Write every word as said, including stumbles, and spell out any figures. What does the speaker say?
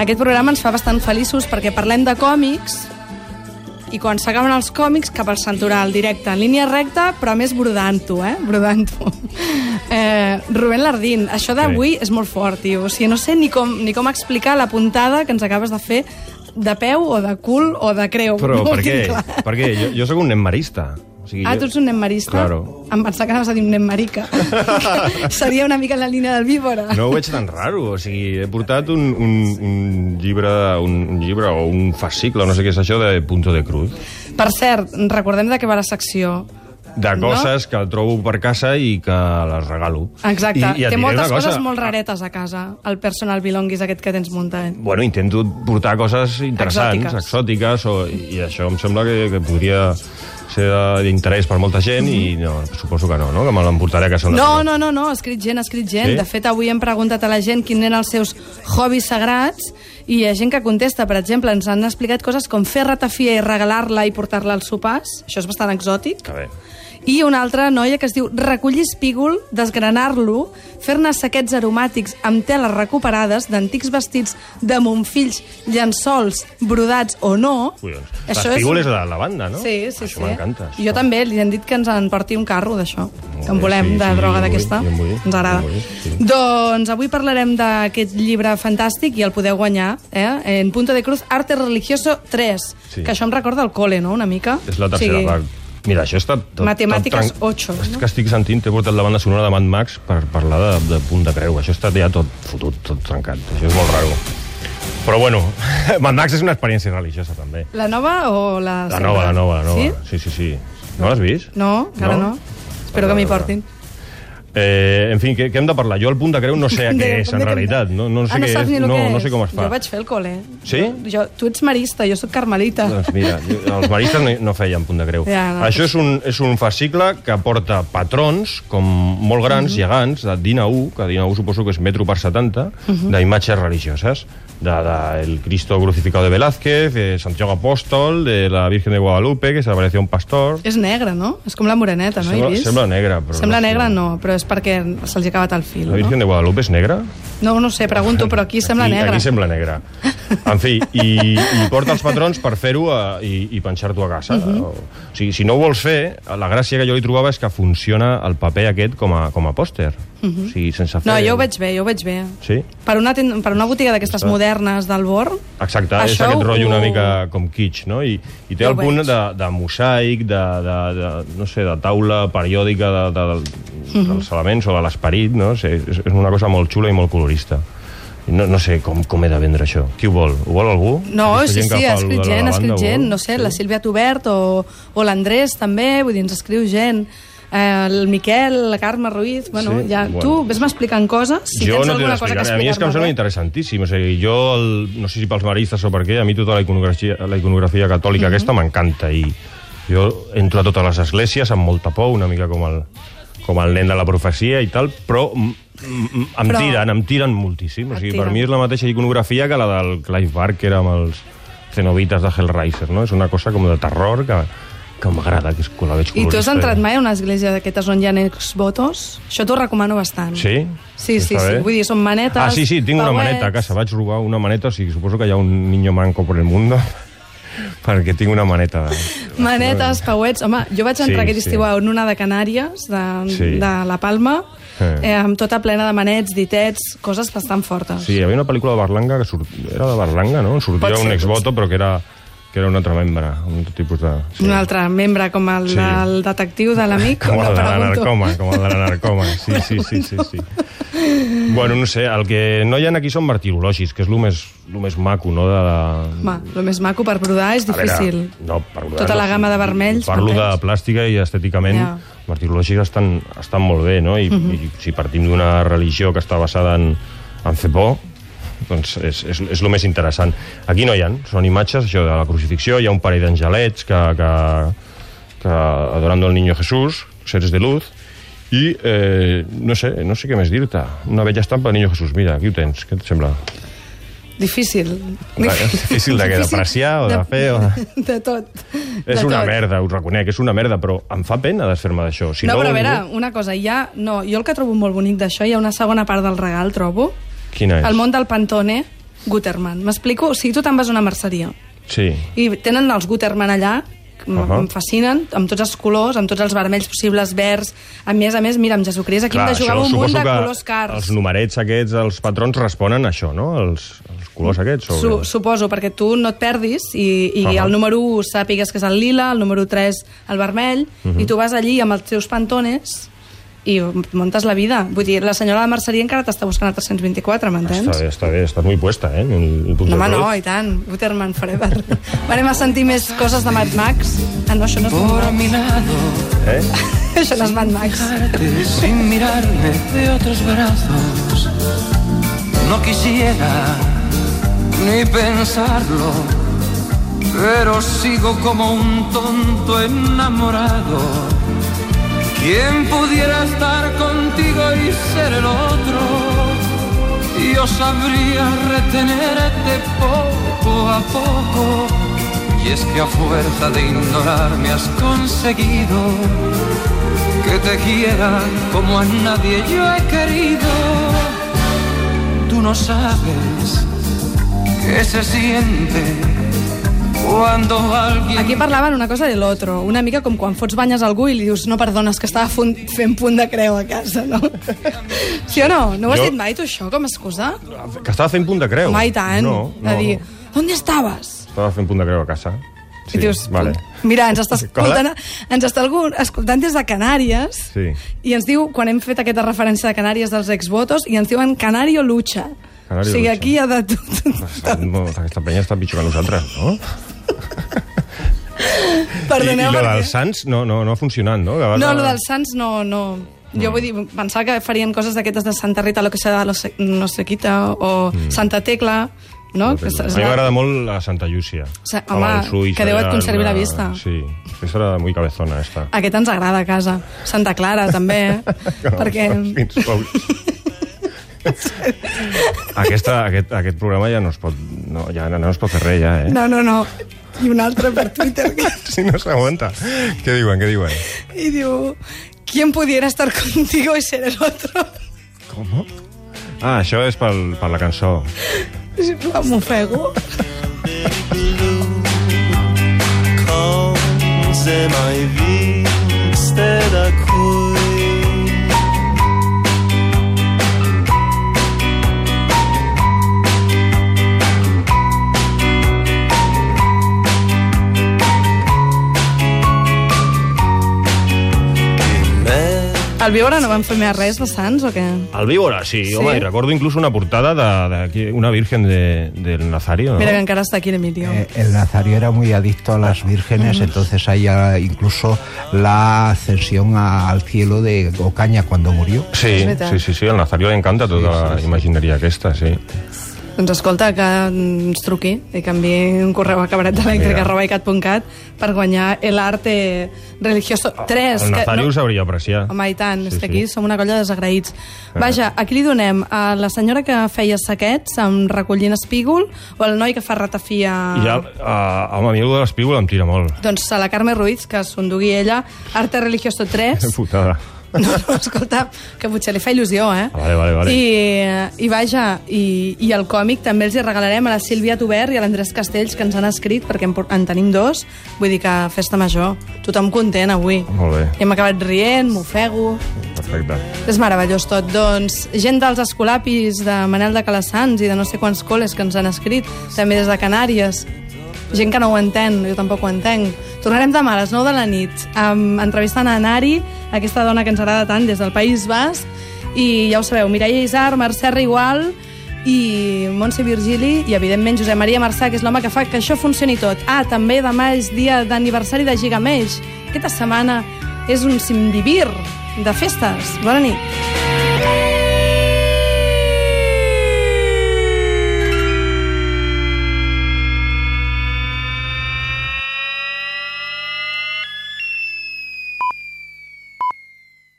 aquest programa ens fa bastant feliços perquè parlem de còmics i quan s'acaben els còmics cap al santoral, directe, en línia recta, però més brodant-ho, eh? Brodant-ho. Eh, Rubén Lardín, això d'avui és molt fort, tio. O sigui, no sé ni com, ni com explicar la puntada que ens acabes de fer de peu o de cul o de creu. Però no per què? Per què? Jo, jo sóc un nen marista. O sigui, ah, jo... tu ets un nen marista? Claro. Em pensava que anaves a dir un nen marica. Seria una mica en la línia del víbora. No ho veig tan raro. O sigui, he portat un, un, un llibre un, un llibre o un fascicle, no sé què és això, de Punto de Cruz. Per cert, recordem de què va la secció. De coses no? que trobo per casa i que les regalo. Exacte. I, i té moltes coses cosa... molt raretes a casa, el personal belongis aquest que tens muntat. Bueno, intento portar coses interessants, exòtiques, exòtiques o, i això em sembla que, que podria ser d'interès per molta gent i no, suposo que no, no? Que me l'emportaré a casa. No, no, no, no, ha escrit gent, ha escrit gent. Sí? De fet, avui hem preguntat a la gent quins eren els seus hobbies sagrats i hi ha gent que contesta. Per exemple, ens han explicat coses com fer ratafia i regalar-la i portar-la als sopars. Això és bastant exòtic. Que bé. I una altra noia que es diu recollir espígol, desgranar-lo, fer-ne saquets aromàtics amb teles recuperades d'antics vestits de monfills, llençols, brodats o no. L'espígol és... és la lavanda, no? Sí, sí, això sí. m'encanta. Jo també li hem dit que ens en porti un carro d'això, que en volem, sí, de sí, droga sí, d'aquesta. Ens agrada. Vull, sí. Doncs avui parlarem d'aquest llibre fantàstic i el podeu guanyar, eh? En Punto de Cruz, Arte Religioso tres, sí. Que això em recorda el cole, no?, una mica. És la tercera sí. part. Mira, això està... Tot, Matemàtiques tot ocho, no? Que estic sentint, t'he portat la banda sonora de Mad Max per parlar de, de Punt de Creu. Això està ja tot fotut, tot trencat. Això és molt raro. Però bueno, Mad Max és una experiència religiosa, també. La nova o la... La nova, la nova, la nova. Sí? Sí, sí, sí. No l'has vist? No, encara no. no. Espero que m'hi portin. Eh, en fi, què, què hem de parlar? Jo el Punt de Creu no sé a què és, en realitat. No, no sé ah, no què saps és, ni el no, que és. No sé com es fa. Jo vaig fer el col·le. Sí? Jo, tu ets marista, jo sóc carmelita. Doncs mira, els maristes no, no feien Punt de Creu. Ja, no, Això és un, és un fascicle que porta patrons, com molt grans, mm-hmm. gegants, de D I N A U, que D I N A U suposo que és metro per setanta, mm-hmm. d'imatges religioses. De, de el Cristo crucificado de Velázquez, de Santiago Apóstol, de la Virgen de Guadalupe, que se apareció un pastor... És negre, no? És com la moreneta, no? Sembla, sembla negra, però... Sembla no negra, sé. no, però és perquè se'ls ha acabat el fil, La Virgen no? de Guadalupe és negra? No, no sé, pregunto, però aquí sembla aquí, negra. Aquí sembla negra. En fi, i, i porta els patrons per fer-ho i, i penjar-t'ho a casa. Uh-huh. O sigui, si no ho vols fer, la gràcia que jo li trobava és que funciona el paper aquest com a, com a pòster. Uh-huh. O sigui, sense fer... No, jo ho veig bé, jo ho veig bé. Sí? Per una, ten... per una botiga d'aquestes modernes del Born... Exacte, és aquest ho... rotllo una mica com kitsch, no? I, i té jo el punt de, de mosaic, de, de, de, no sé, de taula periòdica de, de, de, uh-huh. dels elements o de l'esperit, no? Sí, és, és una cosa molt xula i molt colorista. No, no sé com, com he de vendre això. Qui ho vol? Ho vol algú? No, sí, sí, ha escrit gent, ha escrit gent. No sé, sí. La Sílvia Tubert o, o l'Andrés també, vull dir, ens escriu gent. Eh, el Miquel, la Carme Ruiz, bueno, sí, ja, bueno. Tu ves-me explicant coses, si jo tens no alguna cosa que explicar-me. A mi és que em sembla interessantíssim. O sigui, jo, el, no sé si pels maristes o per què, a mi tota la iconografia, la iconografia catòlica mm-hmm. aquesta m'encanta i jo entro a totes les esglésies amb molta por, una mica com el, com el nen de la profecia i tal, però m, m, em però... tiren, em tiren moltíssim. O sigui, per mi és la mateixa iconografia que la del Clive Barker amb els cenobites de Hellraiser, no? És una cosa com de terror que... que m'agrada, que és que la veig colorista. I tu has entrat mai a una església d'aquestes on hi ha exvotos? Això t'ho recomano bastant. Sí? Sí, sí, sí. Vull dir, són manetes... Ah, sí, sí, tinc una maneta a casa. Vaig robar una maneta, o sigui, suposo que hi ha un niño manco por el mundo, perquè tinc una maneta. Manetes, pauets... Home, jo vaig entrar sí, aquest estiu sí. a una de Canàries, de, sí. de La Palma, eh, amb tota plena de manets, ditets, coses bastant fortes. Sí, hi havia una pel·lícula de Berlanga, que surt... era de Berlanga, no? Sortia un exvoto, però que era... que era un altre membre, un tipus de... Sí. Un altre membre, com el sí. del detectiu de l'amic? Com el de la narcoma, com el de la narcoma. Sí, sí, sí, sí, sí. Bueno, no sé, el que no hi ha aquí són martirologis, que és el més, el més maco, no? De la... Home, el més maco per brodar és difícil. Veure, no, per brodar... Tota la gamma de vermells... Parlo de plàstica i estèticament, ja. Martirologis estan, estan molt bé, no? I, uh-huh. i si partim d'una religió que està basada en, en fer por, doncs és, és, és el més interessant. Aquí no hi ha, són imatges això de la crucifixió, hi ha un parell d'angelets que, que, que adorando al niño Jesús, seres de luz, i eh, no sé, no sé què més dir-te. Una bella estampa del niño Jesús, mira, aquí ho tens, què et sembla? Difícil. Difícil de què? D'apreciar o de fer? O de... de tot. És de una tot. merda, us reconec, és una merda, però em fa pena desfer-me d'això. Si no, no, però a ningú... veure, una cosa, hi ha... No, jo el que trobo molt bonic d'això, hi ha una segona part del regal, trobo. Quina és? El món del Pantone. Gutermann. M'explico? O sigui, tu te'n vas a una merceria Sí. i tenen els Gutermann allà, que uh -huh. em fascinen, amb tots els colors, amb tots els vermells possibles, verds. A més a més, mira, amb Jesucrist aquí Clar, hem de jugar això, un munt de suposo que colors cars. Els numerets aquests, els patrons, responen a això, no? Els, els colors aquests? O... Su suposo, perquè tu no et perdis i, i uh -huh. el número u sàpigues que és el lila, el número tres el vermell, uh -huh. i tu vas allí amb els teus pantones i muntes la vida. Vull dir, la senyora de la merceria encara t'està buscant el tres-cents vint-i-quatre, m'entens? Està bé, està bé, estàs muy puesta, eh? El, el no, home, no, i tant. Gutermann forever. Anem a sentir més coses de Mad Max. Ah, no, això no és Mad Max. Eh? Això no és Mad Max. Sin mirarme de otros brazos, no quisiera ni pensarlo, pero sigo como un tonto enamorado. ¿Quién pudiera estar contigo y ser el otro? Yo sabría retenerte poco a poco. Y es que a fuerza de ignorarme has conseguido que te quiera como a nadie yo he querido. Tú no sabes qué se siente cuando alguien... Aquí parlaven una cosa de l'altro, una mica com quan fots banyes a algú i li dius no, perdones, que estava fent punt de creu a casa, no? Sí o no? No ho has Jo- dit mai, tu, això, com a excusa? Que estava fent punt de creu. Mai tant. No, no, de dir, no. on estaves? Estava fent punt de creu a casa. Sí, I dius, vale. mira, ens està escoltant, Hola? ens està algú escoltant des de Canàries Sí. i ens diu, quan hem fet aquesta referència de Canàries dels exvotos, i ens diuen Canario Lucha. Canario o sigui, Lucha. aquí hi ha de tot. No, aquesta penya està pitjor que nosaltres, no? Perdoneu, I, i lo perquè- dels Sants no, no, no ha funcionat, no? Que vas No, a- lo dels Sants no... no. Jo vull dir, pensava que farien coses d'aquestes de Santa Rita, lo que sea, lo se, no se quita, o mm. Santa Tecla, no? A mi m'agrada molt la Santa Llúcia. Sa- home, que Déu et conservi la vista. Sí, aquesta era muy cabezona, esta. Aquest ens agrada a casa. Santa Clara, també, perquè... Fins pocs. Aquesta, aquest, aquest programa ja no es pot, no, ja no es pot fer res, ja, eh? No, no, no. I un altre per Twitter. Que... Si no s'aguanta. Què diuen, què diuen? I diu, ¿quién pudiera estar contigo y ser el otro? Com? Ah, això és pel, per la cançó. M'ofego. Com se mai viste da qui. Al Víbora no van fer més res de Sants, o què? Al Víbora, sí, sí? Home, i recordo inclús una portada de, de, de una virgen de, del Nazario, ¿no? Mira que encara està aquí l'Emilio. Eh, el Nazario era muy adicto a las vírgenes, entonces hay ah, incluso la ascensión a- al cielo de Ocaña cuando murió. Sí, És veritat. sí, sí, sí, al Nazario li encanta tota Sí, sí, la sí. imagineria aquesta, sí. Doncs escolta, que ens truqui i canviï un correu a cabaretelèctrica arroba icat punt cat per guanyar el arte religioso tres. El Nazario que, ho sabria apreciar. Home, i tant, Sí, és que sí. aquí som una colla de desagraïts. Vaja, aquí li donem a la senyora que feia saquets amb recollint espígol o al noi que fa ratafia... I ja, uh, home, a mi el de l'espígol em tira molt. Doncs a la Carme Ruiz, que s'endugui ella, arte religioso tres. Putada. No, no, escolta, que potser li fa il·lusió, eh? Vale, vale, vale. I, i vaja, i, i el còmic també els hi regalarem a la Sílvia Tubert i a l'Andrés Castells, que ens han escrit, perquè en, por- en tenim dos. Vull dir que festa major. Tothom content avui. Molt bé, I hem acabat rient, m'ofego. perfecte. És meravellós tot. Doncs gent dels escolapis de Manel de Calassans i de no sé quants col·les que ens han escrit, també des de Canàries. Gent que no ho entén, jo tampoc ho entenc. Tornarem demà a les nou de la nit um, entrevistant a Nari, aquesta dona que ens agrada tant des del País Basc, i ja ho sabeu, Mireia Isar, Mercè Rigual i Montse Virgili i evidentment Josep Maria Marçà, que és l'home que fa que això funcioni tot. Ah, també demà és dia d'aniversari de Gigamesh. Aquesta setmana és un simdivir de festes. Bona nit.